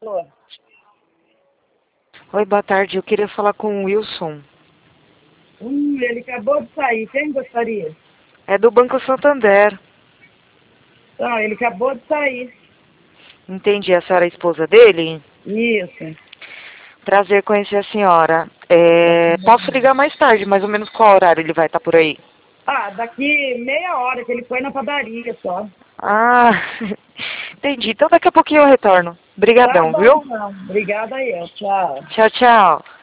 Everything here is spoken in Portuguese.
Alô? Oi, boa tarde. Eu queria falar com o Wilson. Ele acabou de sair. Quem gostaria? É do Banco Santander. Não, ele acabou de sair. Entendi. A senhora é a esposa dele? Isso. Prazer conhecer a senhora. Posso ligar mais tarde, mais ou menos qual horário ele vai estar por aí? Ah, daqui meia hora que ele foi na padaria só. Ah, entendi. Então daqui a pouquinho eu retorno. Tá Obrigadão, bom, viu? então. Obrigada aí. Tchau. Tchau, tchau.